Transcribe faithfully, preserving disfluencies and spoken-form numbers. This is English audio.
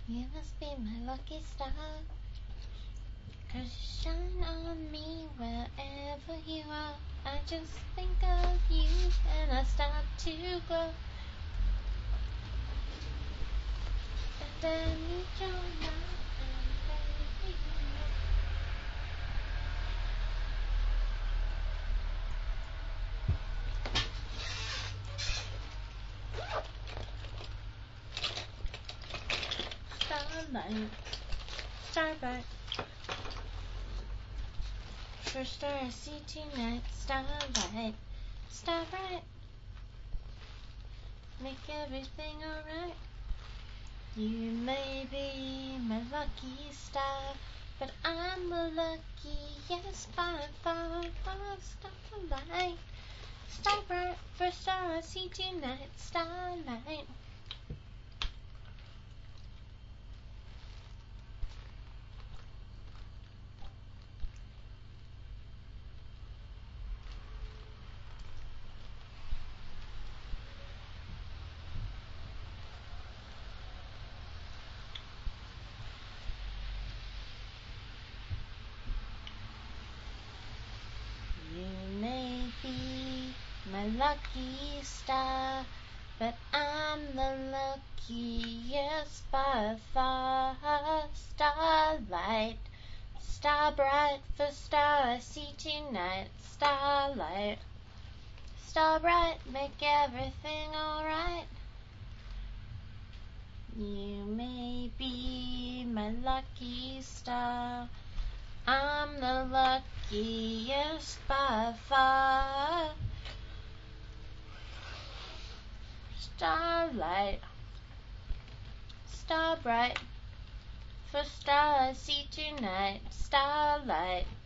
You must be my lucky star, 'cause you shine on me wherever you are. I just think of you and I start to glow. And I need your love, and baby, you know. Starlight, starlight. First star I see tonight. Starlight, starlight. Make everything alright. You may be my lucky star, but I'm a luckiest by far. Starlight, starlight. First star I see tonight. Starlight. You may be my lucky star, but I'm the luckiest by far. Starlight, star bright, first star I see tonight. Starlight, star bright, make everything alright. You may be my lucky star, I'm the luckiest by far. Starlight, star bright, first star I see tonight. Starlight.